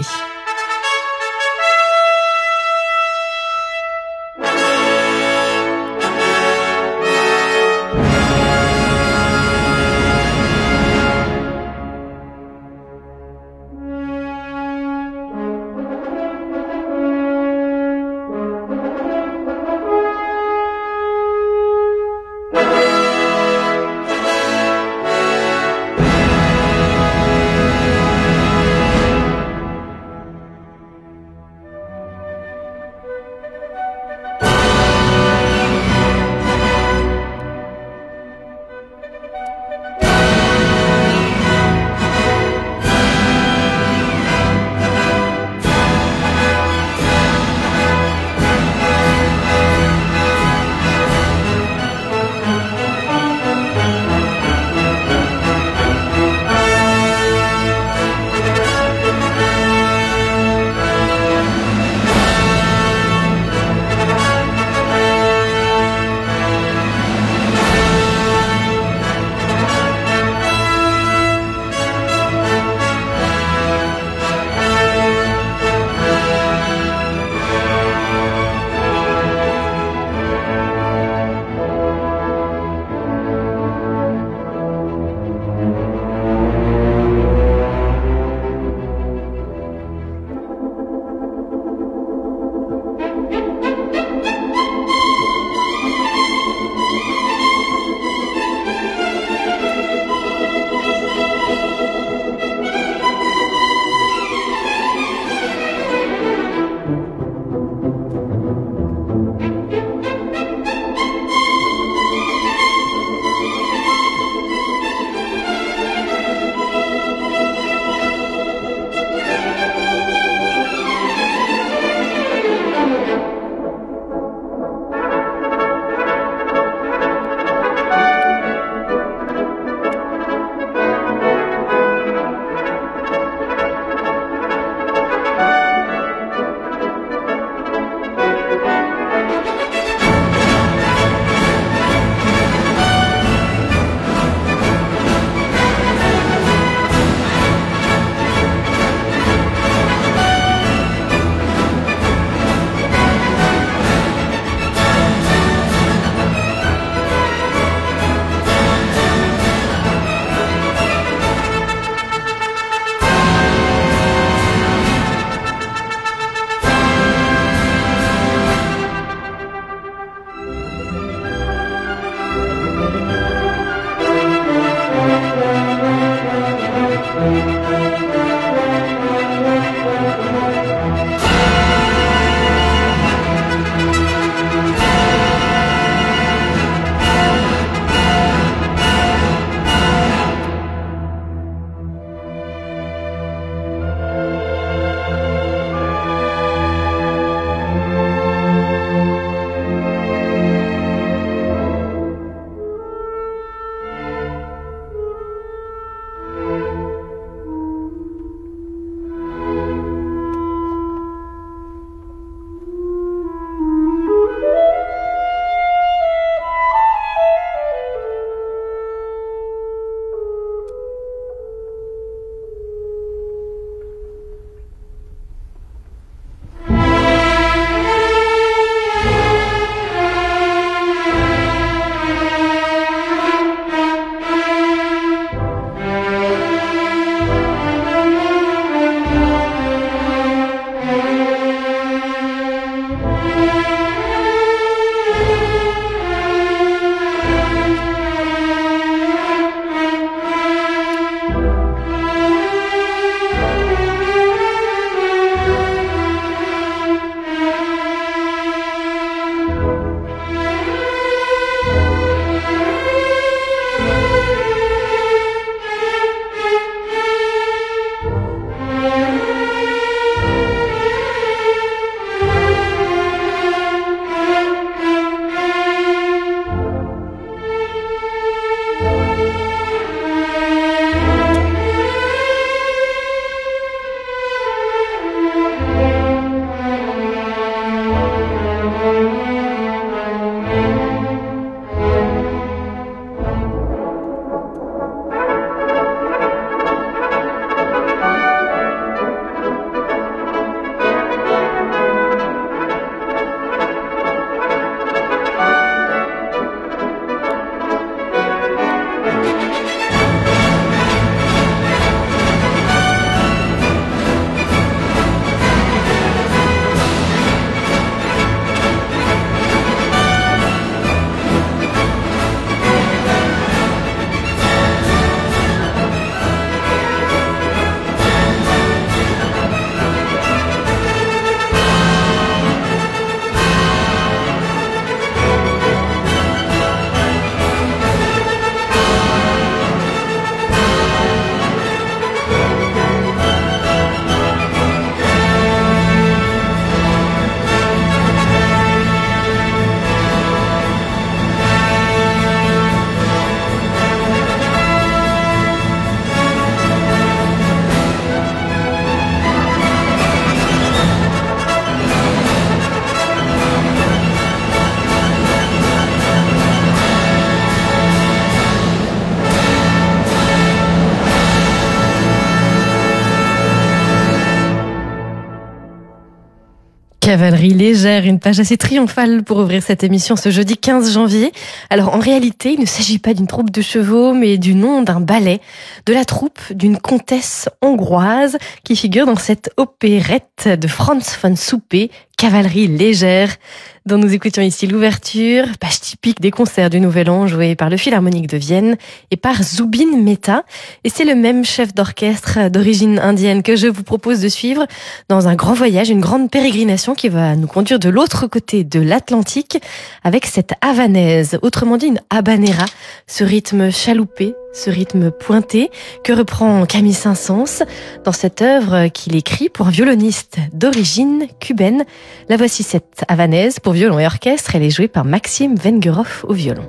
S8: Cavalerie légère, une page assez triomphale pour ouvrir cette émission ce jeudi quinze janvier. Alors en réalité, il ne s'agit pas d'une troupe de chevaux, mais du nom d'un ballet, de la troupe d'une comtesse hongroise qui figure dans cette opérette de Franz von Suppé, Cavalerie légère, dont nous écoutions ici l'ouverture, page typique des concerts du Nouvel An joués par le Philharmonique de Vienne et par Zubin Mehta. Et c'est le même chef d'orchestre d'origine indienne que je vous propose de suivre dans un grand voyage, une grande pérégrination qui va nous conduire de l'autre côté de l'Atlantique avec cette havanaise, autrement dit une habanera, ce rythme chaloupé, ce rythme pointé que reprend Camille Saint-Saëns dans cette œuvre qu'il écrit pour un violoniste d'origine cubaine. La voici, cette havanaise pour violon et orchestre. Elle est jouée par Maxime Vengerov au violon.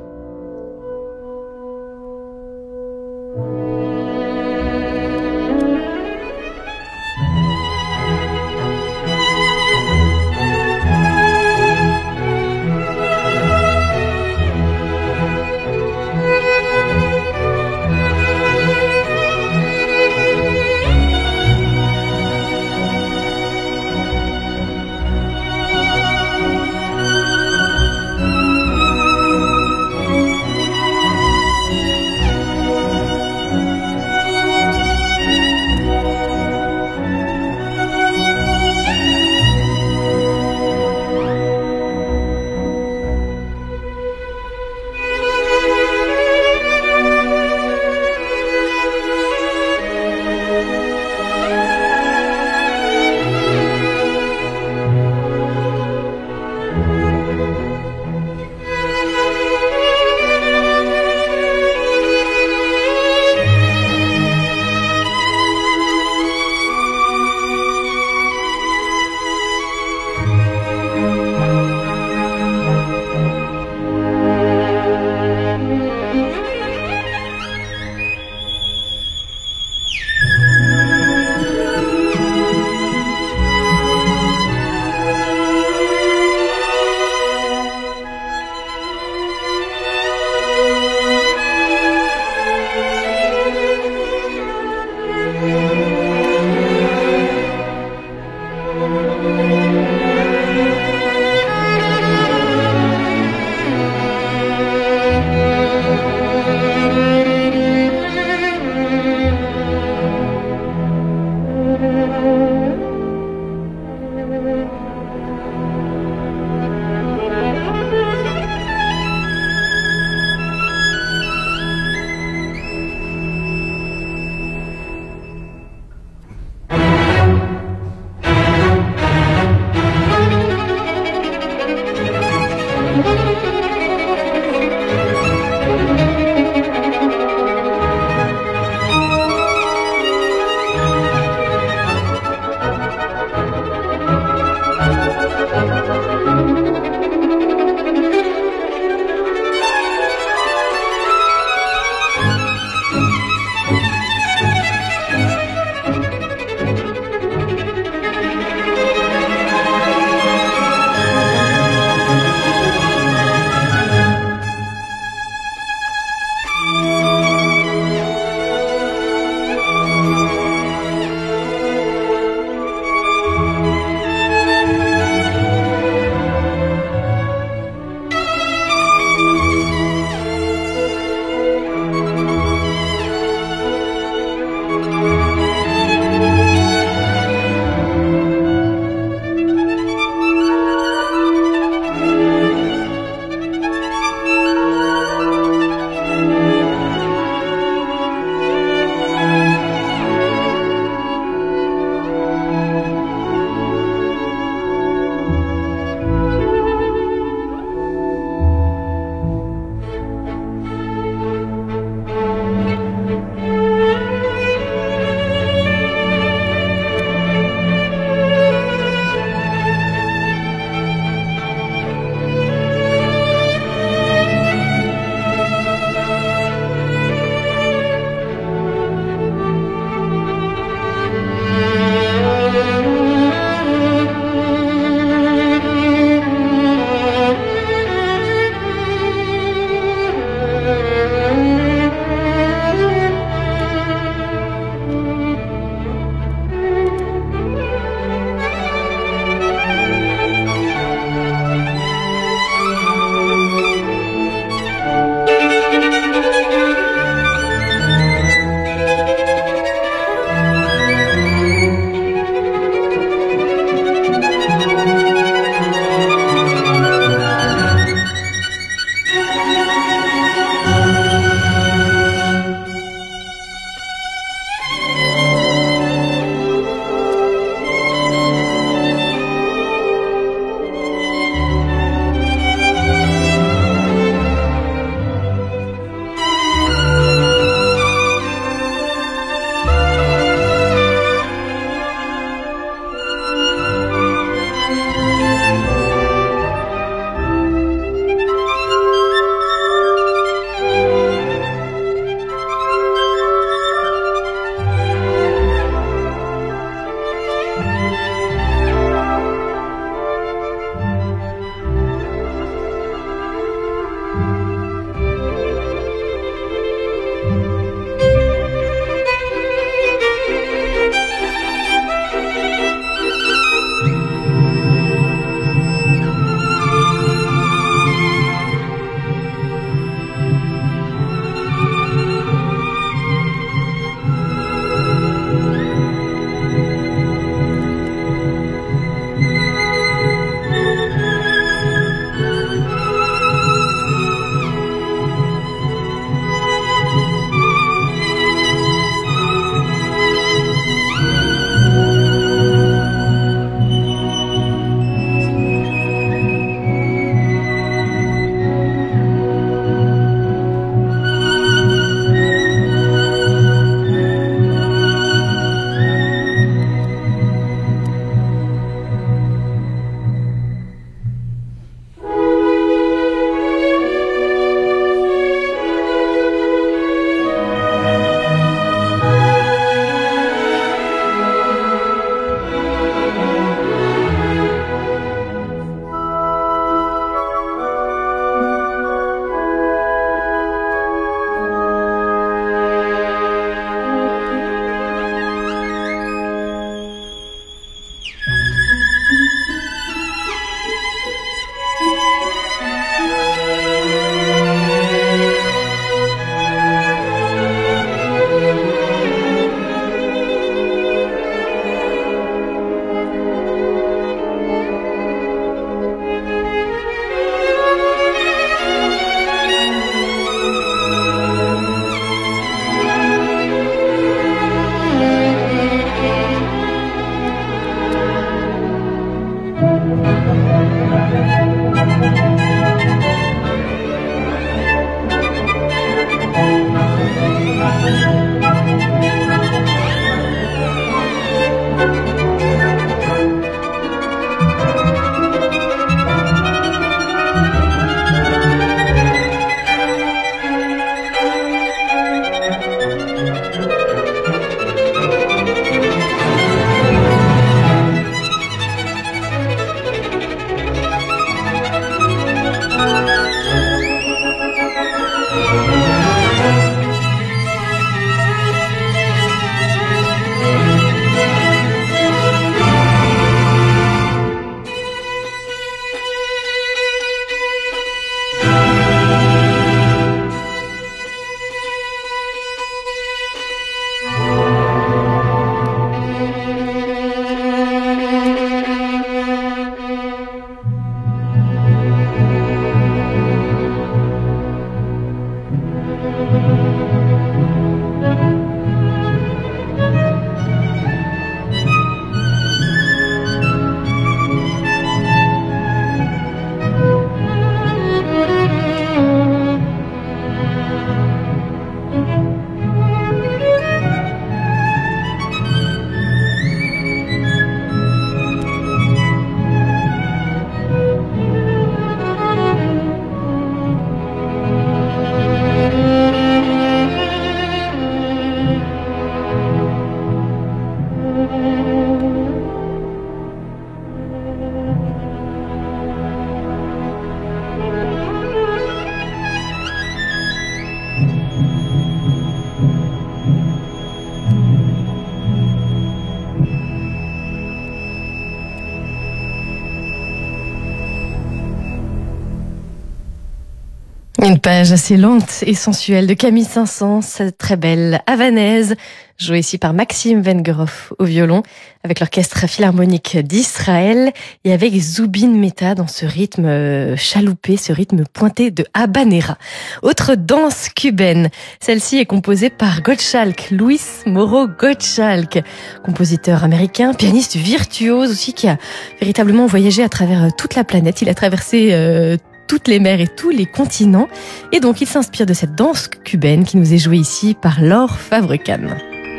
S8: Une page assez lente et sensuelle de Camille Saint-Saëns, très belle havanaise, jouée ici par Maxime Vengerhoff au violon, avec l'orchestre philharmonique d'Israël et avec Zubin Mehta dans ce rythme chaloupé, ce rythme pointé de habanera. Autre danse cubaine, celle-ci est composée par Gottschalk, Luis Moro Gottschalk, compositeur américain, pianiste virtuose aussi qui a véritablement voyagé à travers toute la planète. Il a traversé euh, toutes les mers et tous les continents. Et donc, il s'inspire de cette danse cubaine qui nous est jouée ici par Laure Favre-Can.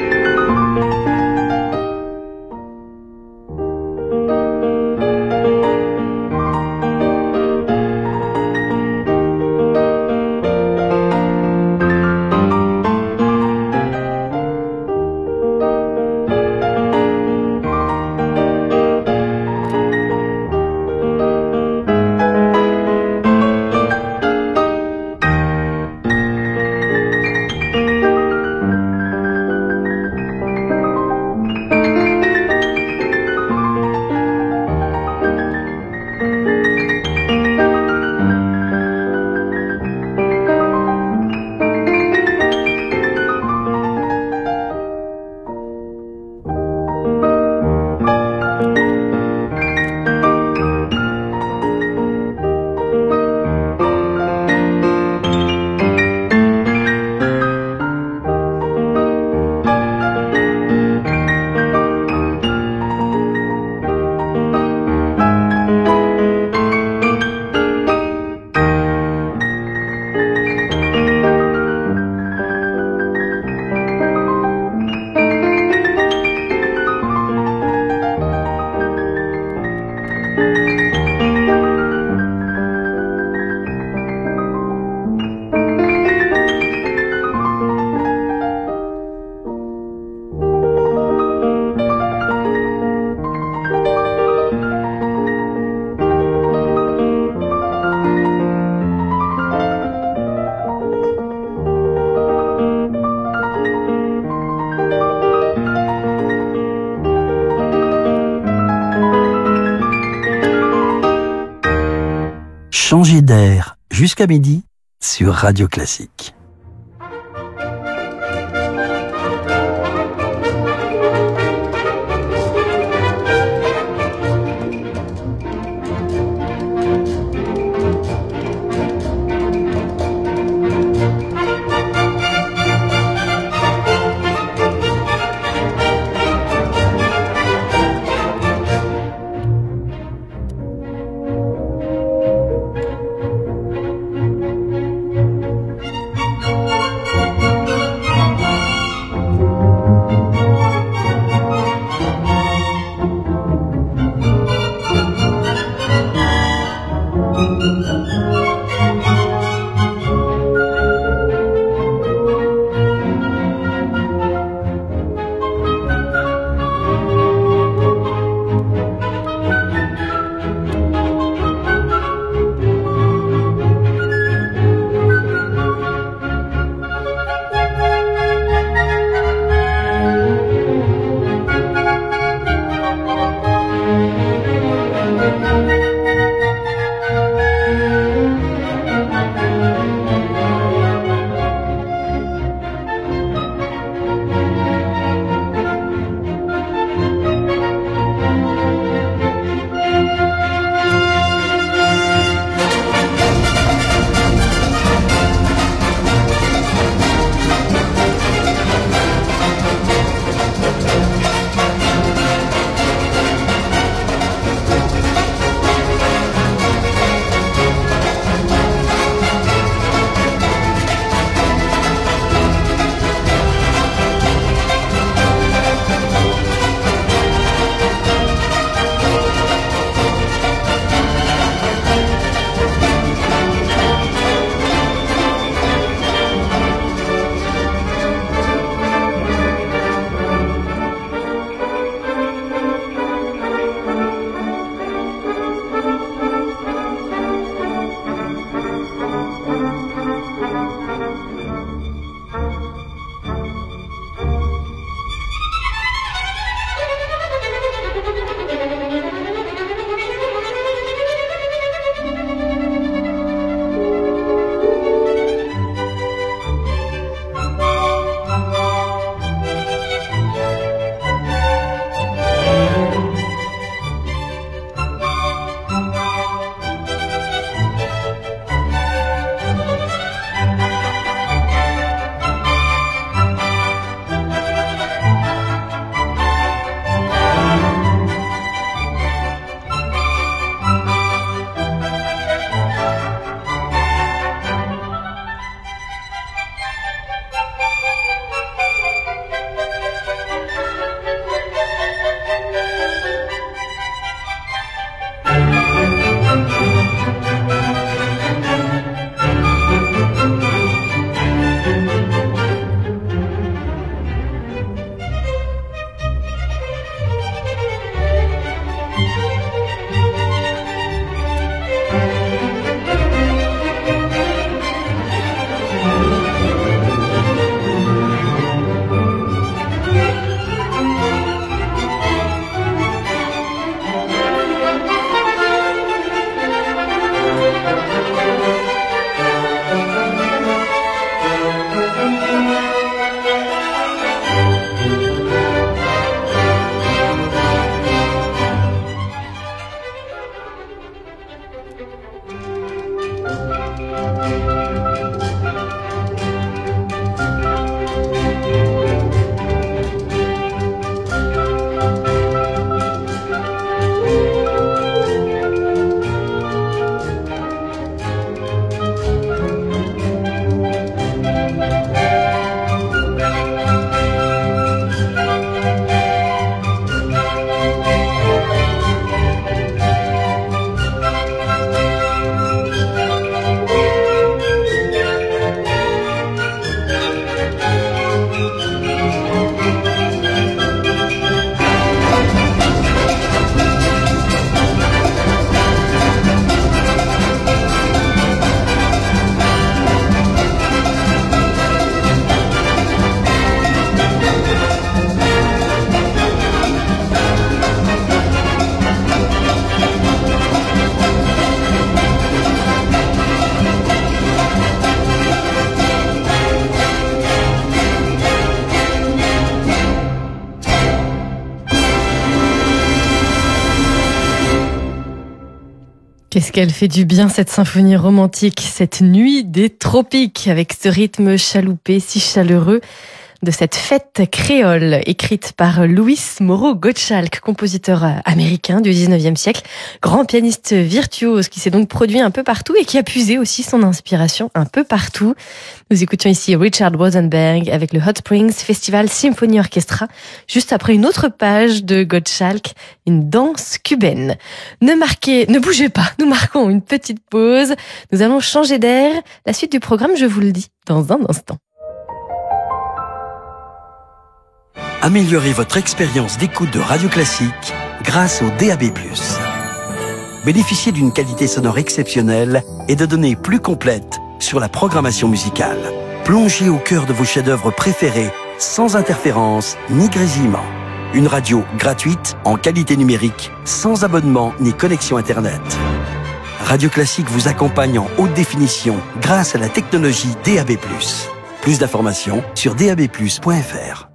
S18: Changer d'air jusqu'à midi sur Radio Classique.
S8: Qu'est-ce qu'elle fait du bien cette symphonie romantique, cette nuit des tropiques, avec ce rythme chaloupé si chaleureux de cette fête créole écrite par Louis Moreau Gottschalk, compositeur américain du dix-neuvième siècle, grand pianiste virtuose qui s'est donc produit un peu partout et qui a puisé aussi son inspiration un peu partout. Nous écoutions ici Richard Rosenberg avec le Hot Springs Festival Symphony Orchestra, juste après une autre page de Gottschalk, une danse cubaine. Ne marquez, ne bougez pas, nous marquons une petite pause. Nous allons changer d'air. La suite du programme, je vous le dis dans un instant.
S18: Améliorez votre expérience d'écoute de Radio Classique grâce au D A B plus. Bénéficiez d'une qualité sonore exceptionnelle et de données plus complètes sur la programmation musicale. Plongez au cœur de vos chefs-d'œuvre préférés sans interférence ni grésillement. Une radio gratuite en qualité numérique, sans abonnement ni connexion Internet. Radio Classique vous accompagne en haute définition grâce à la technologie D A B plus. Plus d'informations sur d a b plus point f r.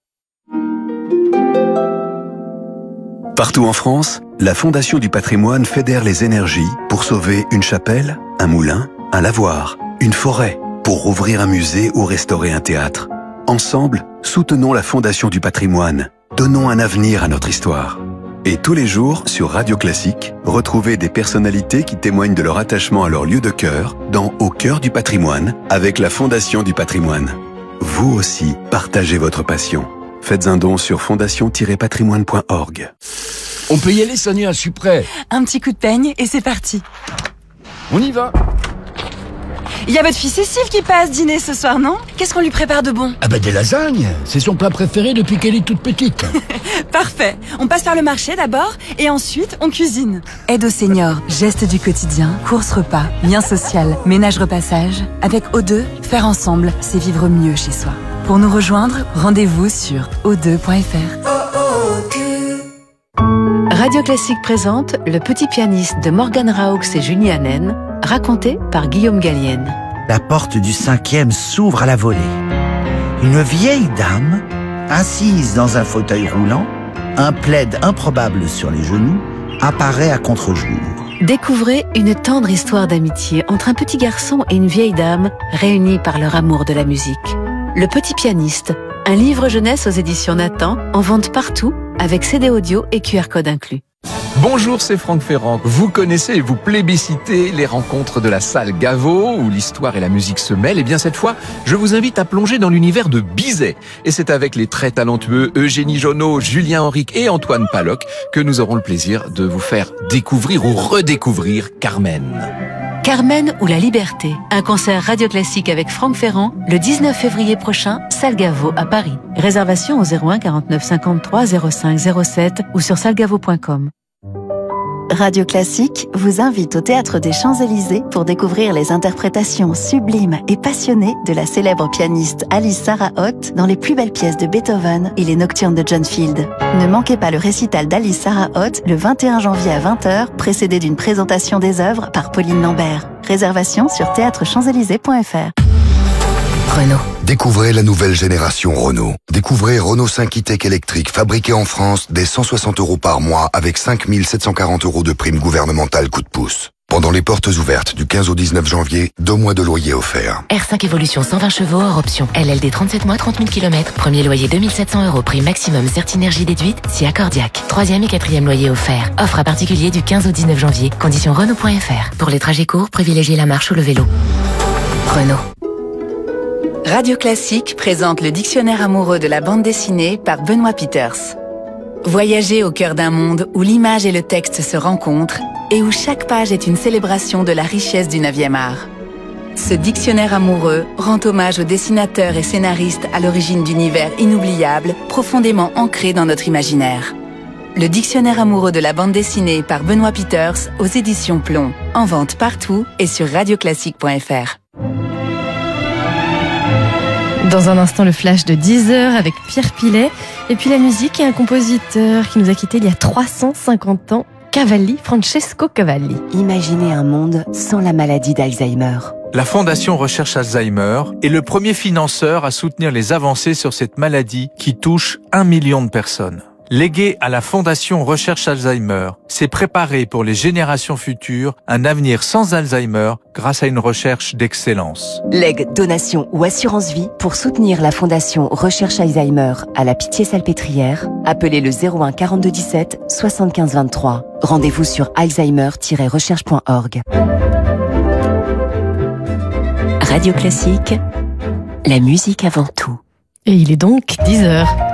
S3: Partout en France, la Fondation du patrimoine fédère les énergies pour sauver une chapelle, un moulin, un lavoir, une forêt, pour rouvrir un musée ou restaurer un théâtre. Ensemble, soutenons la Fondation du patrimoine. Donnons un avenir à notre histoire. Et tous les jours, sur Radio Classique, retrouvez des personnalités qui témoignent de leur attachement à leur lieu de cœur dans Au cœur du patrimoine avec la Fondation du patrimoine. Vous aussi, partagez votre passion. Faites un don sur fondation tiret patrimoine point org.
S19: On peut y aller, Sonia, je suis prêt.
S20: Un petit coup de peigne et c'est parti.
S19: On y va.
S20: Il y a votre fille Cécile qui passe dîner ce soir, non? Qu'est-ce qu'on lui prépare de bon?
S19: Ah bah des lasagnes. C'est son plat préféré depuis qu'elle est toute petite.
S20: Parfait. On passe par le marché d'abord et ensuite on cuisine. Aide aux seniors, gestes du quotidien, courses repas, lien social, ménage repassage. Avec O deux, faire ensemble, c'est vivre mieux chez soi. Pour nous rejoindre, rendez-vous sur o deux point f r.
S21: Radio Classique présente Le petit pianiste de Morgan Raux et Julie Hanen, raconté par Guillaume Gallienne.
S22: La porte du cinquième s'ouvre à la volée. Une vieille dame, assise dans un fauteuil roulant, un plaid improbable sur les genoux, apparaît à contre-jour.
S21: Découvrez une tendre histoire d'amitié entre un petit garçon et une vieille dame réunis par leur amour de la musique. Le petit pianiste, un livre jeunesse aux éditions Nathan, en vente partout, avec C D audio et Q R code inclus.
S5: Bonjour, c'est Franck Ferrand. Vous connaissez et vous plébiscitez les rencontres de la salle Gaveau, où l'histoire et la musique se mêlent. Et bien cette fois, je vous invite à plonger dans l'univers de Bizet. Et c'est avec les très talentueux Eugénie Jonot, Julien Henrique et Antoine Paloc que nous aurons le plaisir de vous faire découvrir ou redécouvrir Carmen.
S21: Carmen ou la Liberté, un concert radio classique avec Franck Ferrand, le dix-neuf février prochain, salle Gaveau à Paris. Réservation au zéro un quarante-neuf cinquante-trois zéro cinq zéro sept ou sur salgavo point com.
S23: Radio Classique vous invite au Théâtre des Champs-Élysées pour découvrir les interprétations sublimes et passionnées de la célèbre pianiste Alice Sarahot dans les plus belles pièces de Beethoven et les Nocturnes de John Field. Ne manquez pas le récital d'Alice Sarahot le vingt et un janvier à vingt heures, précédé d'une présentation des œuvres par Pauline Lambert. Réservation sur théâtre champs élysées point f r.
S16: Renault. Découvrez la nouvelle génération Renault. Découvrez Renault cinq e-Tech électrique fabriqué en France dès cent soixante euros par mois avec cinq mille sept cent quarante euros de prime gouvernementale coup de pouce. Pendant les portes ouvertes du quinze au dix-neuf janvier, deux mois de loyer offerts.
S2: R cinq Evolution cent vingt chevaux hors option. L L D trente-sept mois, trente mille kilomètres. Premier loyer deux mille sept cents euros. Prime maximum Certinergie déduite si accordiaque. Troisième et quatrième loyer offert. Offre à particulier du quinze au dix-neuf janvier. Conditions Renault point f r. Pour les trajets courts, privilégiez la marche ou le vélo. Renault.
S15: Radio Classique présente le dictionnaire amoureux de la bande dessinée par Benoît Peters. Voyagez au cœur d'un monde où l'image et le texte se rencontrent et où chaque page est une célébration de la richesse du neuvième art. Ce dictionnaire amoureux rend hommage aux dessinateurs et scénaristes à l'origine d'univers inoubliables, profondément ancrés dans notre imaginaire. Le dictionnaire amoureux de la bande dessinée par Benoît Peters aux éditions Plomb. En vente partout et sur radio classique point f r.
S8: Dans un instant, le flash de dix heures avec Pierre Pilet. Et puis la musique et un compositeur qui nous a quittés il y a trois cent cinquante ans, Cavalli, Francesco Cavalli.
S24: Imaginez un monde sans la maladie d'Alzheimer.
S6: La Fondation Recherche Alzheimer est le premier financeur à soutenir les avancées sur cette maladie qui touche un million de personnes. Léguer à la Fondation Recherche Alzheimer, c'est préparer pour les générations futures un avenir sans Alzheimer grâce à une recherche d'excellence.
S24: Legs, donation ou assurance vie pour soutenir la Fondation Recherche Alzheimer à la Pitié-Salpêtrière. Appelez le zéro un quarante-deux dix-sept soixante-quinze vingt-trois. Rendez-vous sur alzheimer tiret recherche point org.
S2: Radio Classique, la musique avant tout.
S8: Et il est donc dix heures.